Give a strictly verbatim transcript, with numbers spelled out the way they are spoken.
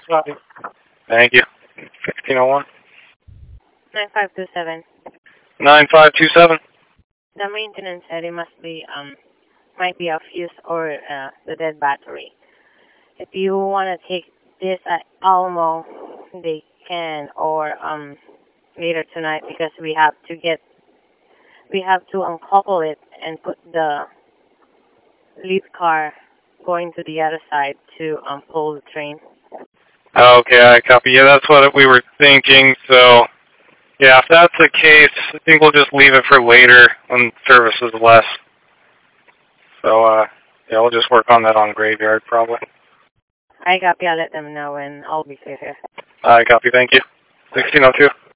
Copy. Thank you. fifteen oh one. nine five two seven. nine five two seven. The maintenance said it must be, um, might be a fuse or uh, the dead battery. If you want to take this at Alamo, they can, or um, later tonight, because we have to get, we have to uncouple it and put the lead car going to the other side to um, pull the train. Okay, I copy. Yeah, that's what we were thinking. So, yeah, if that's the case, I think we'll just leave it for later when service is less. So, uh, yeah, we'll just work on that on graveyard probably. I copy. I'll let them know, and I'll be clear here. I copy. Thank you. sixteen oh two.